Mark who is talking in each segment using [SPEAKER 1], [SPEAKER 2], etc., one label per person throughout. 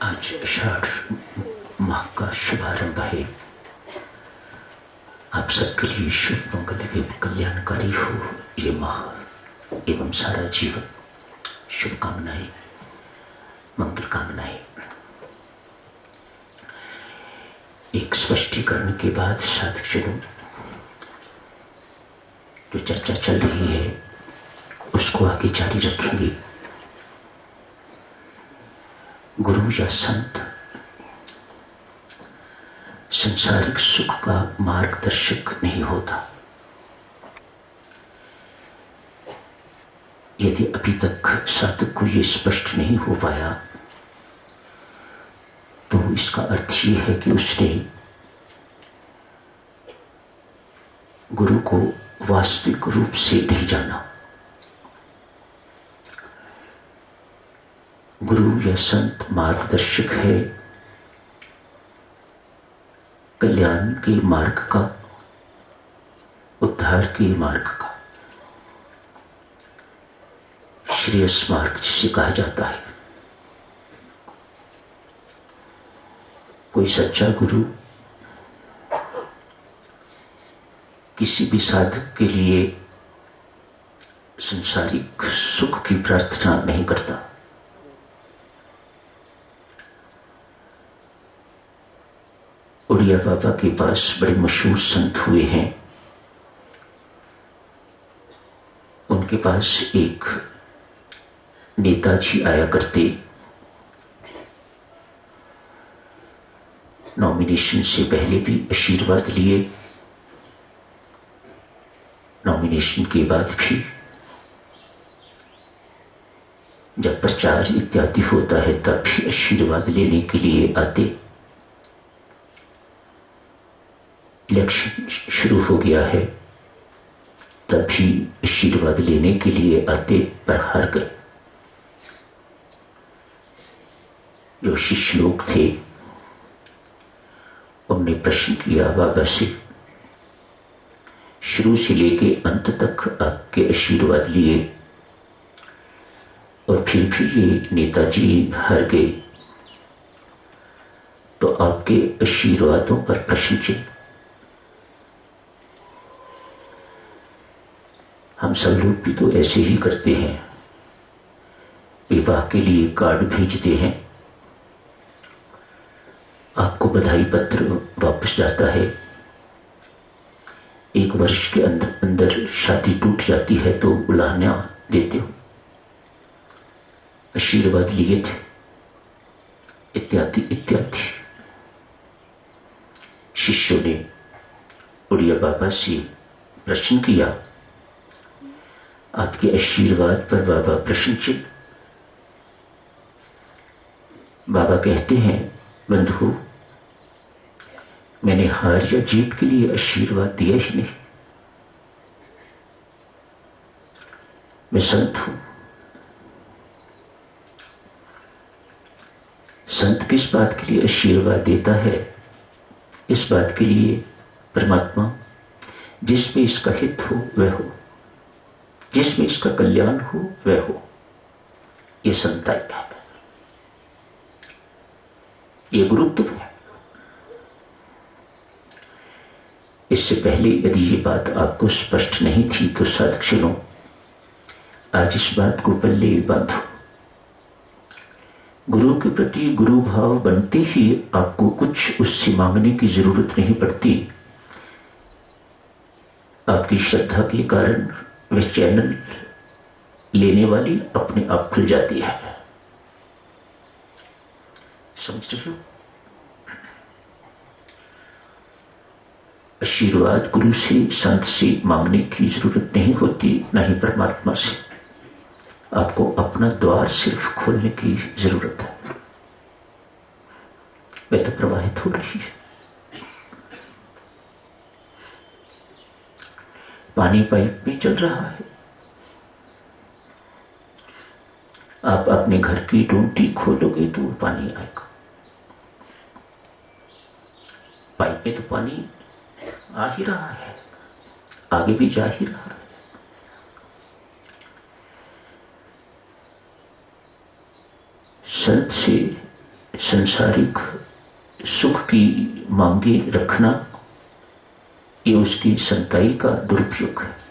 [SPEAKER 1] आज आषाढ़ माह का शुभारंभ है। आप सबके लिए शुभ मंगल एवं कल्याणकारी हो ये माह एवं सारा जीवन। शुभकामनाएं, मंगल कामनाएं। एक स्पष्टीकरण के बाद साधकजनों, जो चर्चा चल रही है उसको आगे जारी रखेंगे। गुरु या संत संसारिक सुख का मार्गदर्शक नहीं होता। यदि अभी तक साधक को ये स्पष्ट नहीं हो पाया तो इसका अर्थ ये है कि उसने गुरु को वास्तविक रूप से नहीं जाना। गुरु या संत मार्गदर्शक है कल्याण के मार्ग का, उद्धार के मार्ग का, श्रेयस मार्ग जिसे कहा जाता है। कोई सच्चा गुरु किसी भी साधक के लिए संसारिक सुख की प्रार्थना नहीं करता। उड़िया बाबा के पास बड़े मशहूर संत हुए हैं। उनके पास एक नेताजी आया करते। नॉमिनेशन से पहले भी आशीर्वाद लिए, नॉमिनेशन के बाद भी। जब प्रचार इत्यादि होता है तब भी आशीर्वाद लेने के लिए आते। इलेक्शन शुरू हो गया है तब भी आशीर्वाद लेने के लिए आते, पर हार गए। जो शिष्य लोग थे उन्होंने प्रश्न किया बाबा से, शुरू से लेके अंत तक आपके आशीर्वाद लिए और फिर भी ये नेताजी हार गए, तो आपके आशीर्वादों पर प्रश्न चिन्ह। हम सब लोग भी तो ऐसे ही करते हैं। विवाह के लिए कार्ड भेजते हैं, आपको बधाई पत्र वापस जाता है। एक वर्ष के अंदर अंदर शादी टूट जाती है तो उलाहना देते हो, आशीर्वाद लिए थे, इत्यादि इत्यादि। शिष्यों ने उड़िया बाबा से प्रश्न किया, आपके आशीर्वाद पर बाबा प्रश्न चिन्ह। बाबा कहते हैं, बंधु मैंने हार या जीत के लिए आशीर्वाद दिया ही नहीं। मैं संत हूं। संत किस बात के लिए आशीर्वाद देता है? इस बात के लिए परमात्मा जिसमें इसका हित हो वह हो, जिसमें इसका कल्याण हो वह हो। ये संताई है, ये गुरुत्व है। इससे पहले यदि ये बात आपको स्पष्ट नहीं थी तो साधकजनों, आज इस बात को पल्ले बांधो। गुरु के प्रति गुरु भाव बनते ही आपको कुछ उससे मांगने की जरूरत नहीं पड़ती। आपकी श्रद्धा के कारण वह चैनल लेने वाली अपने आप खुल जाती है। समझ रहे हो? आशीर्वाद गुरु से, संत से मांगने की जरूरत नहीं होती, न ही परमात्मा से। आपको अपना द्वार सिर्फ खोलने की जरूरत है। वह तो प्रवाहित हो रही है। पानी पाइप में चल रहा है। आप अपने घर की टूटी खोलोगे तो पानी आएगा। पाइप में तो पानी आ ही रहा है, आगे भी जा ही रहा है। संत से संसारिक सुख की मांगे रखना ये उसकी संताई का दुरुपयोग है।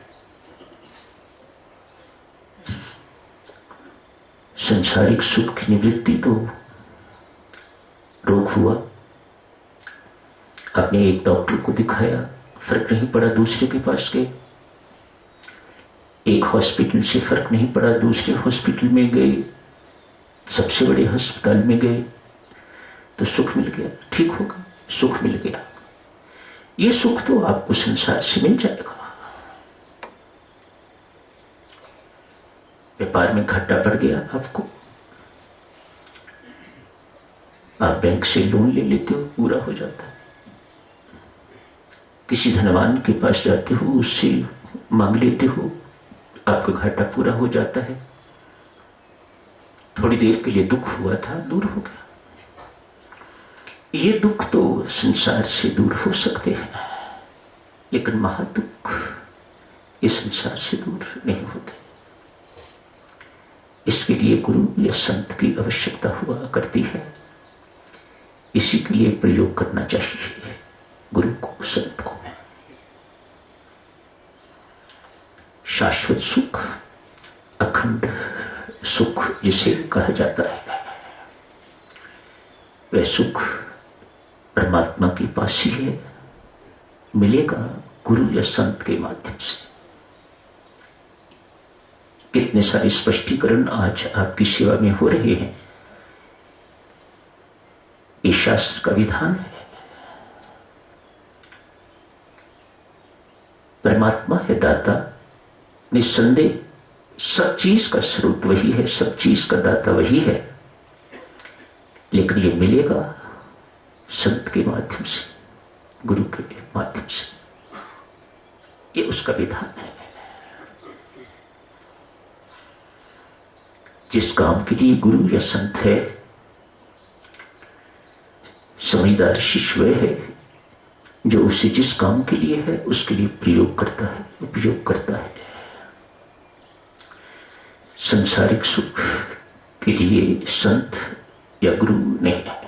[SPEAKER 1] संसारिक सुख की निवृत्ति तो रोग हुआ, आपने एक डॉक्टर को दिखाया, फर्क नहीं पड़ा, दूसरे के पास गए, एक हॉस्पिटल से फर्क नहीं पड़ा, दूसरे हॉस्पिटल में गए, सबसे बड़े अस्पताल में गए तो सुख मिल गया, ठीक होगा, सुख मिल गया। ये सुख तो आपको संसार से मिल जाएगा। व्यापार में घाटा पड़ गया आपको, आप बैंक से लोन ले लेते हो, पूरा हो जाता है। किसी धनवान के पास जाते हो, उससे मांग लेते हो, आपका घाटा पूरा हो जाता है। थोड़ी देर के लिए दुख हुआ था, दूर हो गया। ये दुख तो संसार से दूर हो सकते हैं, लेकिन महादुख ये संसार से दूर नहीं होते। इसके लिए गुरु या संत की आवश्यकता हुआ करती है। इसी के लिए प्रयोग करना चाहिए गुरु को, संत को। शाश्वत सुख, अखंड सुख जिसे कहा जाता है, वह सुख परमात्मा के पास ही है, मिलेगा गुरु या संत के माध्यम से। कितने सारे स्पष्टीकरण आज आपकी सेवा में हो रहे हैं। ये शास्त्र का विधान है। परमात्मा है दाता, निस्संदेह सब चीज का स्रोत वही है, सब चीज का दाता वही है, लेकिन ये मिलेगा संत के माध्यम से, गुरु के माध्यम से। ये उसका विधान है। जिस काम के लिए गुरु या संत है, समझदार शिष्य वह है जो उसे जिस काम के लिए है उसके लिए प्रयोग करता है, उपयोग करता है। संसारिक सुख के लिए संत या गुरु नहीं है।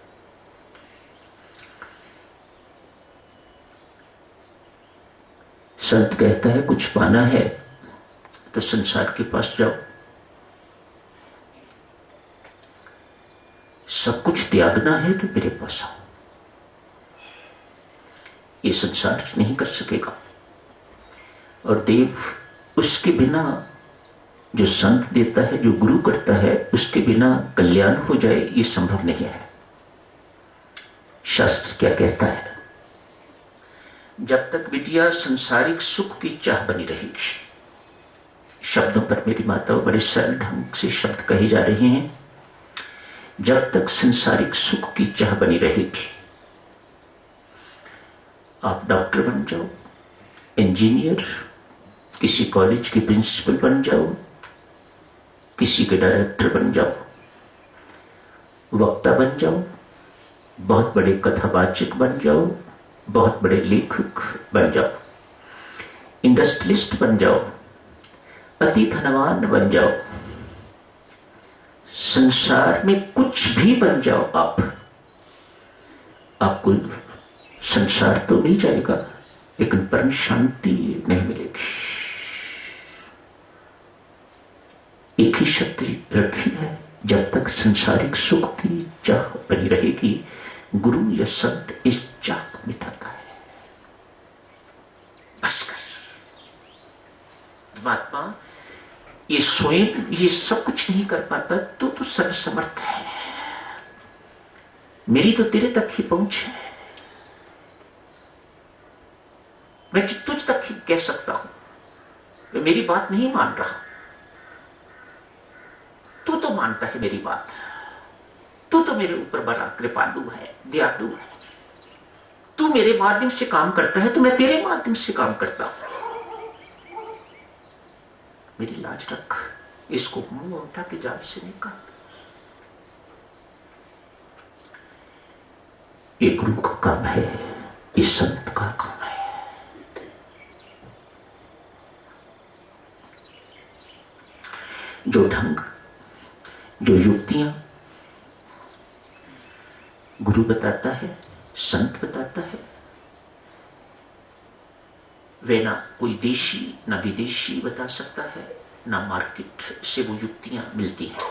[SPEAKER 1] संत कहता है कुछ पाना है तो संसार के पास जाओ, सब कुछ त्यागना है तो मेरे पास आओ। ये संसार नहीं कर सकेगा। और देव उसके बिना, जो संत देता है, जो गुरु करता है, उसके बिना कल्याण हो जाए ये संभव नहीं है। शास्त्र क्या कहता है? जब तक बिटिया संसारिक सुख की चाह बनी रहेगी, शब्दों पर मेरी माताओं बड़े सरल ढंग से शब्द कहे जा रहे हैं, जब तक संसारिक सुख की चाह बनी रहेगी, आप डॉक्टर बन जाओ, इंजीनियर, किसी कॉलेज के प्रिंसिपल बन जाओ, किसी के डायरेक्टर बन जाओ, वक्ता बन जाओ, बहुत बड़े कथावाचक बन जाओ, बहुत बड़े लेखक बन जाओ, इंडस्ट्रियलिस्ट बन जाओ, अति धनवान बन जाओ, संसार में कुछ भी बन जाओ आपको संसार तो मिल जाएगा, लेकिन परम शांति नहीं मिलेगी। एक ही शर्त रखी है, जब तक संसारिक सुख की चाह बनी रहेगी, गुरु या संत इस चाह को मिटाता है। बस कर परमात्मा ये स्वयं ये सब कुछ नहीं कर पाता, तो सर्वसमर्थ है। मेरी तो तेरे तक ही पहुंच है, मैं तुझ तक ही कह सकता हूं, मैं मेरी बात नहीं मान रहा, तू तो मानता है मेरी बात, तू तो मेरे ऊपर बड़ा कृपालु है, दयालु है, तू मेरे माध्यम से काम करता है तो मैं तेरे माध्यम से काम करता हूं। मेरी लाज रख, इसको मुंह ममता के जाल से निकाल। ये गुरु का काम है, ये संत का काम है। जो ढंग, जो युक्तियां गुरु बताता है, संत बताता है। वे ना कोई देशी ना विदेशी बता सकता है, ना मार्केट से वो युक्तियां मिलती हैं,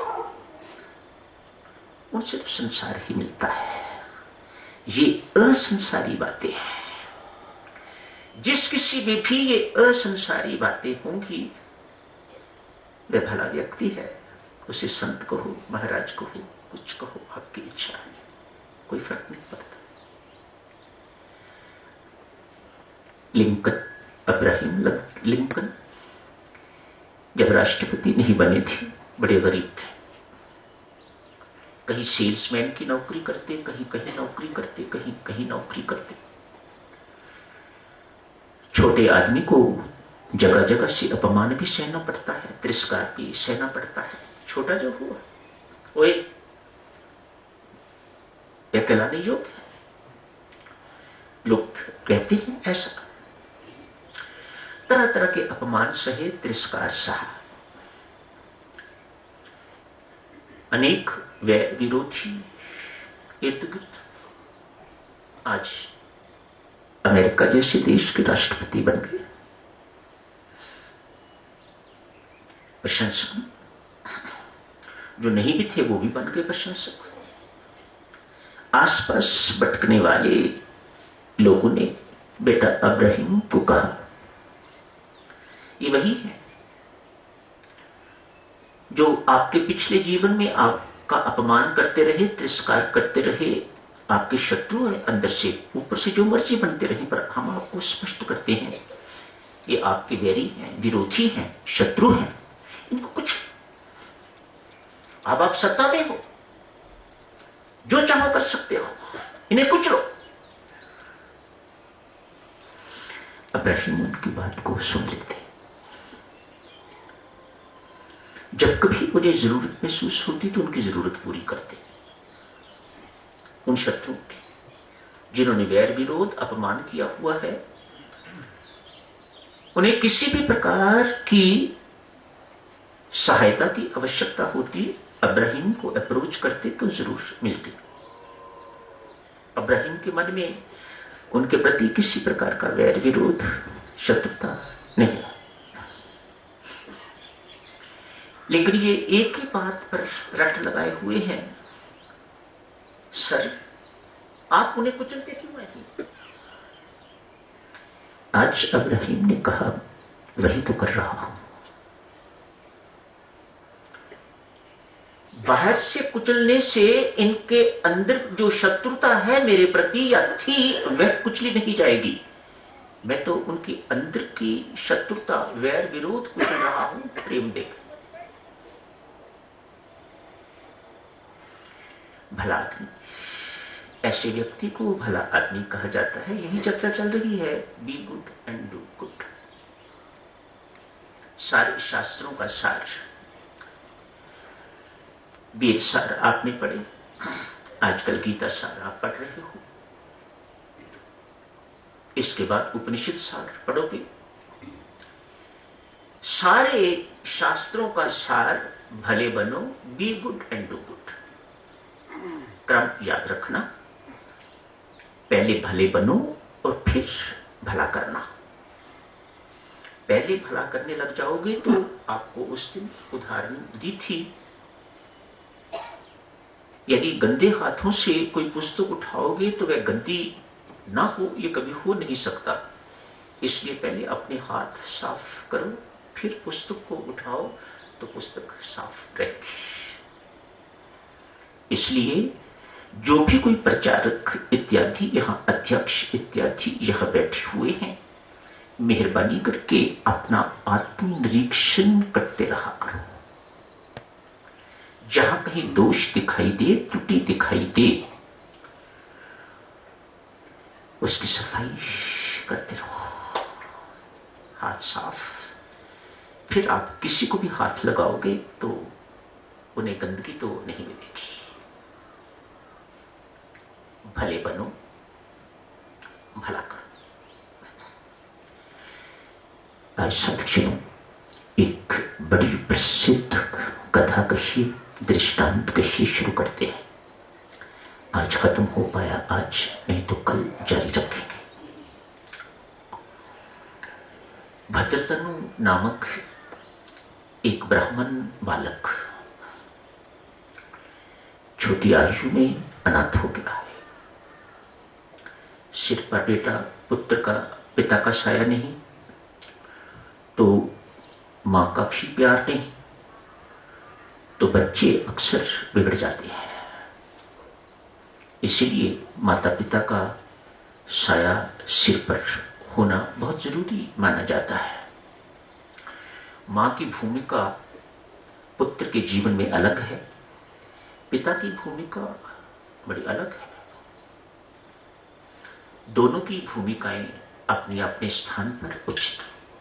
[SPEAKER 1] उनसे तो संसार ही मिलता है। ये असंसारी बातें हैं। जिस किसी में भी ये असंसारी बातें होंगी वह भला व्यक्ति है। उसे संत कहो, महाराज कहो, कुछ कहो, आपकी इच्छा है, कोई फर्क नहीं पड़ता। लिंकन, अब्राहम लिंकन जब राष्ट्रपति नहीं बने थे, बड़े गरीब थे। कहीं सेल्समैन की नौकरी करते, कहीं कहीं नौकरी करते, कहीं कहीं नौकरी करते। छोटे आदमी को जगह जगह से अपमान भी सहना पड़ता है, तिरस्कार भी सहना पड़ता है। छोटा जो हुआ वो कहलाने योग्य है। लोग कहते हैं ऐसा। तरह तरह के अपमान सहे, तिरस्कार सहा। अनेक वैर विरोधी इर्द गिर्द। आज अमेरिका जैसे देश के राष्ट्रपति बन गए। प्रशंसक जो नहीं भी थे वो भी बन गए प्रशंसक। आसपास भटकने वाले लोगों ने बेटा अब्राहम को कहा, ये वही है जो आपके पिछले जीवन में आपका अपमान करते रहे, तिरस्कार करते रहे, आपके शत्रु है। अंदर से ऊपर से जो मर्जी बनते रहे, पर हम आपको स्पष्ट करते हैं ये आपके वैरी हैं, विरोधी हैं, शत्रु हैं। इनको कुछ अब आप सत्ता में हो, जो चाहो कर सकते हो, इन्हें कुछ लो। अब्राहम उनकी बात को सुन लेते। जब कभी उन्हें जरूरत महसूस होती तो उनकी जरूरत पूरी करते। उन शत्रुओं की जिन्होंने वैर विरोध अपमान किया हुआ है, उन्हें किसी भी प्रकार की सहायता की आवश्यकता होती, अब्राहम को अप्रोच करते तो जरूर मिलती। अब्राहम के मन में उनके प्रति किसी प्रकार का वैर विरोध, शत्रुता नहीं। लेकिन ये एक ही बात पर रट लगाए हुए हैं, सर आप उन्हें कुचलते क्यों नहीं? आज अब्राहम ने कहा, वही तो कर रहा हूं। बाहर से कुचलने से इनके अंदर जो शत्रुता है मेरे प्रति या थी, वह कुचली नहीं जाएगी। मैं तो उनकी अंदर की शत्रुता, वैर विरोध कुचल रहा हूं, प्रेम देख। भला आदमी, ऐसे व्यक्ति को भला आदमी कहा जाता है। यही चर्चा चल रही है, be good and do good. सारे शास्त्रों का सार, वेद सार आपने पढ़े, आजकल गीता सार आप पढ़ रहे हो, इसके बाद उपनिषद सार पढ़ोगे। सारे शास्त्रों का सार भले बनो, be good and do good. क्रम याद रखना, पहले भले बनो और फिर भला करना। पहले भला करने लग जाओगे तो आपको उस दिन उदाहरण दी थी, यदि गंदे हाथों से कोई पुस्तक उठाओगे तो वह गंदी ना हो, ये कभी हो नहीं सकता। इसलिए पहले अपने हाथ साफ करो, फिर पुस्तक को उठाओ तो पुस्तक साफ रहेगी। इसलिए जो भी कोई प्रचारक इत्यादि, यहां अध्यक्ष इत्यादि यहां बैठे हुए हैं, मेहरबानी करके अपना आत्मनिरीक्षण करते रहा करो। जहां कहीं दोष दिखाई दे, त्रुटि दिखाई दे, उसकी सफाई करते रहो। हाथ साफ। फिर आप किसी को भी हाथ लगाओगे तो उन्हें गंदगी तो नहीं मिलेगी। भले बनो, भला करो। आज साथियों, एक बड़ी प्रसिद्ध कथा कही, दृष्टांत कही शुरू करते हैं। आज आज खत्म हो पाया आज, नहीं तो कल जारी रखेंगे। भद्रतनु नामक एक ब्राह्मण बालक छोटी आयु में अनाथ हो गया है। सिर पर बेटा पुत्र का पिता का साया नहीं, तो मां का भी प्यार नहीं, तो बच्चे अक्सर बिगड़ जाते हैं। इसीलिए माता पिता का साया सिर पर होना बहुत जरूरी माना जाता है। मां की भूमिका पुत्र के जीवन में अलग है, पिता की भूमिका बड़ी अलग है। दोनों की भूमिकाएं अपने अपने स्थान पर उचित।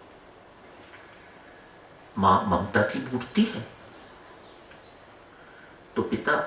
[SPEAKER 1] मां ममता की मूर्ति है, तो पिता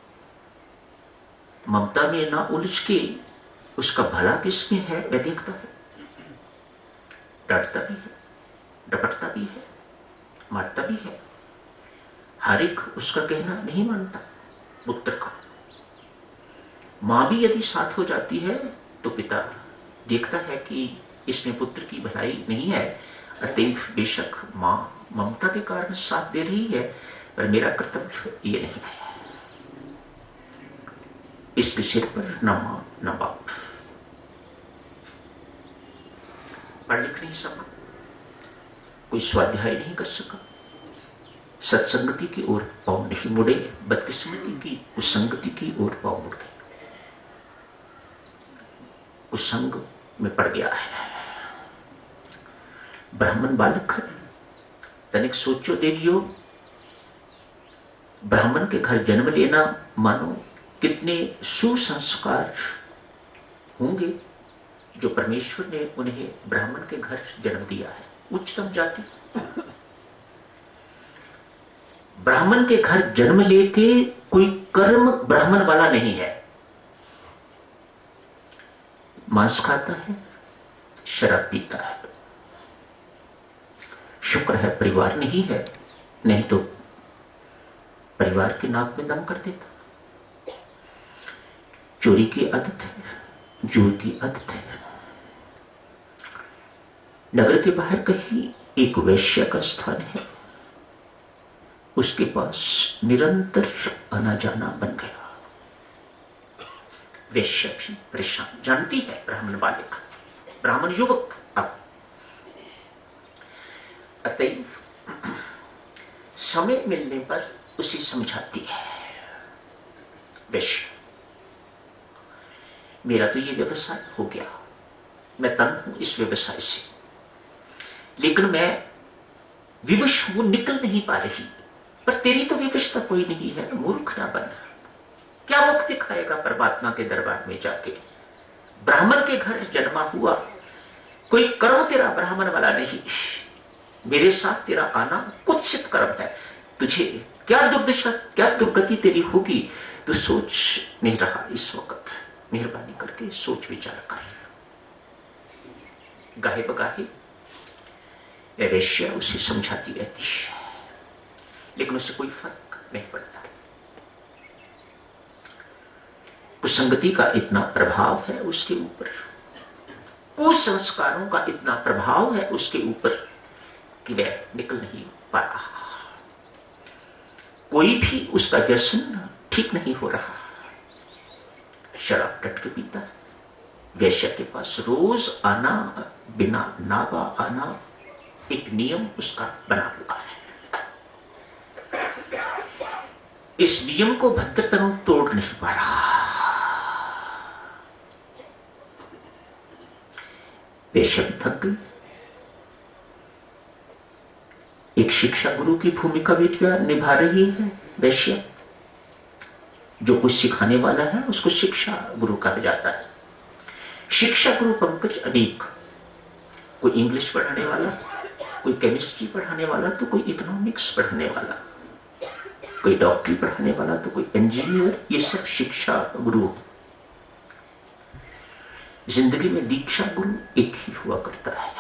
[SPEAKER 1] ममता में ना उलझ के उसका भला किसमें है वह देखता है, डांटता भी है, डपटता भी है, मारता भी है। हर एक उसका कहना नहीं मानता पुत्र का। मां भी यदि साथ हो जाती है तो पिता देखता है कि इसमें पुत्र की भलाई नहीं है, अतएव बेशक मां ममता के कारण साथ दे रही है, पर मेरा कर्तव्य ये नहीं है। इसके सिर पर न मां न बाप। पढ़ लिख नहीं सका, कोई स्वाध्याय नहीं कर सका, सत्संगति की ओर पांव नहीं मुड़े, बदकिस्मती की कुसंगति की ओर पांव मुड़ गए, कुसंग में पड़ गया है। ब्राह्मण बालक है, तनिक सोचो देखियो, ब्राह्मण के घर जन्म लेना मानो कितने सुसंस्कार होंगे जो परमेश्वर ने उन्हें ब्राह्मण के घर जन्म दिया है। उच्चतम जाति ब्राह्मण के घर जन्म लेके कोई कर्म ब्राह्मण वाला नहीं है। मांस खाता है, शराब पीता है, शुक्र है परिवार नहीं है, नहीं तो परिवार के नाक में दम कर देता। चोरी की आदत है, जुए की आदत है। नगर के बाहर कहीं एक वैश्य का स्थान है, उसके पास निरंतर आना जाना बन गया। वैश्य भी परेशान, जानती है ब्राह्मण बालिका, ब्राह्मण युवक अब। अतएव समय मिलने पर उसे समझाती है, वैश्य मेरा तो ये व्यवसाय हो गया, मैं तंग हूं इस व्यवसाय से, लेकिन मैं विवश हूं, निकल नहीं पा रही। पर तेरी तो विवशता कोई नहीं है, मूर्ख ना बन। क्या मुख दिखाएगा परमात्मा के दरबार में जाके? ब्राह्मण के घर जन्मा हुआ, कोई कर्म तेरा ब्राह्मण वाला नहीं, मेरे साथ तेरा आना कुत्सित कर्म है। तुझे क्या दुर्दशा, क्या दुर्गति तेरी होगी, तो सोच नहीं रहा इस वक्त। मेहरबानी करके सोच विचार कर। गाहे बगाहे वैश्य उसे समझाती रहती है, लेकिन उससे कोई फर्क नहीं पड़ता। कुसंगति का इतना प्रभाव है उसके ऊपर, कुसंस्कारों का इतना प्रभाव है उसके ऊपर कि वह निकल नहीं पा रहा। कोई भी उसका व्यसन ठीक नहीं हो रहा। शराब डट के पीता, वैश्य के पास रोज आना, बिना नावा आना एक नियम उसका बना हुआ है। इस नियम को भद्रतनु तोड़ नहीं पा रहा। वैश्य भी थक गई। एक शिक्षा गुरु की भूमिका भी निभा रही है वैश्य। जो कुछ सिखाने वाला है उसको शिक्षा गुरु कहा जाता है। शिक्षा गुरु पंकज अनेक, कोई इंग्लिश पढ़ाने वाला, कोई केमिस्ट्री पढ़ाने वाला, तो कोई इकोनॉमिक्स पढ़ाने वाला, कोई डॉक्टरी पढ़ाने वाला, तो कोई इंजीनियर। ये सब शिक्षा गुरु। जिंदगी में दीक्षा गुरु एक ही हुआ करता है।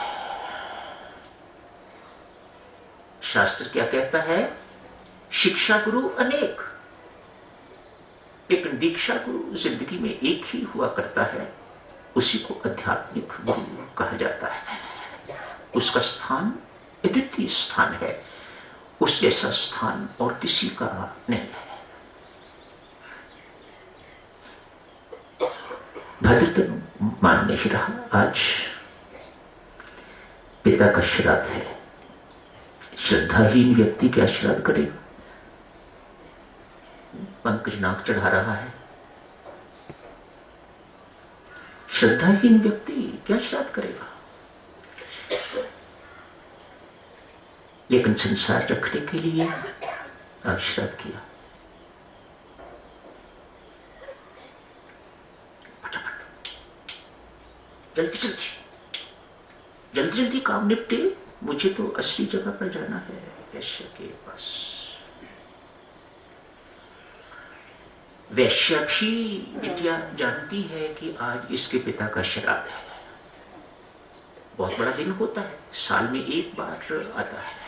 [SPEAKER 1] शास्त्र क्या कहता है? शिक्षा गुरु अनेक। लेकिन दीक्षा गुरु जिंदगी में एक ही हुआ करता है, उसी को आध्यात्मिक गुरु कहा जाता है। उसका स्थान अद्वितीय स्थान है, उस जैसा स्थान और किसी का नहीं है। भद्रतनु मान नहीं रहा। आज पिता का श्राद्ध है। श्रद्धाहीन व्यक्ति क्या श्राद्ध करेगा? पंकज नाक चढ़ा रहा है। श्रद्धाहीन व्यक्ति क्या श्राद्ध करेगा? लेकिन संसार रखने के लिए आज श्राद्ध किया। जल्दी जल्दी जल्दी जल्दी काम निपटे, मुझे तो असली जगह पर जाना है, वैश्य के पास। वैश्य भी विद्या जानती है कि आज इसके पिता का श्राद्ध है। बहुत बड़ा दिन होता है, साल में एक बार आता है।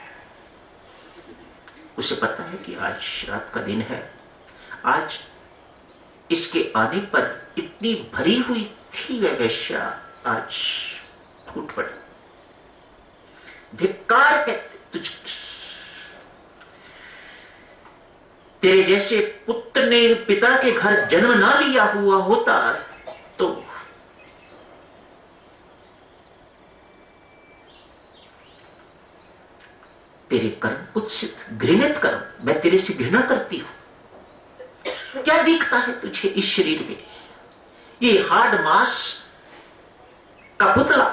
[SPEAKER 1] उसे पता है कि आज श्राद्ध का दिन है। आज इसके आने पर इतनी भरी हुई थी वह वैश्या, आज फूट पड़ी। धिक्कार है तुझ, तेरे जैसे पुत्र ने पिता के घर जन्म ना लिया हुआ होता तो तेरे कर्म कुत्सित, घृणित कर्म, मैं तेरे से घृणा करती हूं। क्या दिखता है तुझे इस शरीर में? ये हार्ड मांस का पुतला,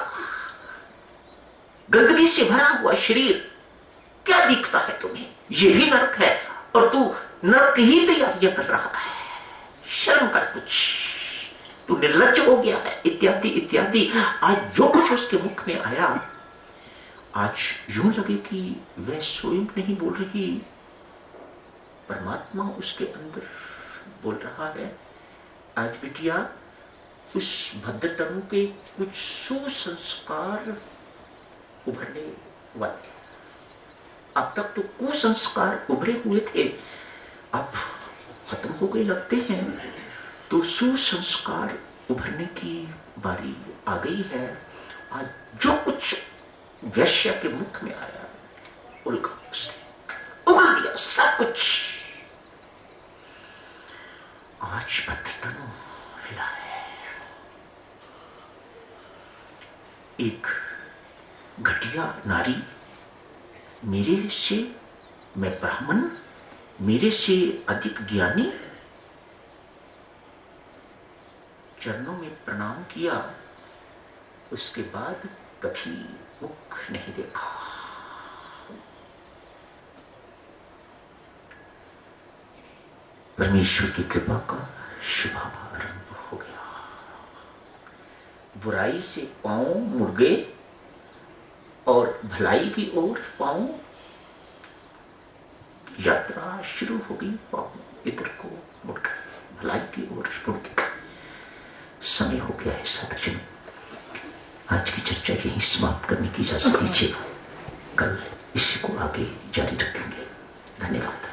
[SPEAKER 1] गंदगी से भरा हुआ शरीर, क्या दिखता है तुम्हें? ये भी नरक है और तू नरक ही तैयारियां कर रहा है। शर्म कर कुछ, तू निर्लज्ज हो गया है, इत्यादि इत्यादि। आज जो कुछ उसके मुख में आया, आज यूं लगे कि वह स्वयं नहीं बोल रही, परमात्मा उसके अंदर बोल रहा है। आज बिटिया, उस भद्रतनु के कुछ सुसंस्कार उभरने वाले। अब तक तो कुसंस्कार उभरे हुए थे, अब खत्म हो गए लगते हैं, तो सुसंस्कार उभरने की बारी आ गई है। आज जो कुछ वैश्य के मुख में आया, उलगा उसने, उगल दिया सब कुछ। आज भद्रतनु हिला है। एक घटिया नारी, मेरे से, मैं ब्राह्मण, मेरे से अधिक ज्ञानी, चरणों में प्रणाम किया, उसके बाद कभी मुख नहीं देखा। परमेश्वर की कृपा का शुभारंभ हो गया। बुराई से पांव मुड़ गए और भलाई की ओर पांव, यात्रा शुरू हो गई। पांव इधर को मुड़ गए, भलाई की ओर मुड़ गए। समय हो गया है साधुजन, आज की चर्चा यहीं समाप्त करने की इजाजत दीजिए। कल इसी को आगे जारी रखेंगे। धन्यवाद।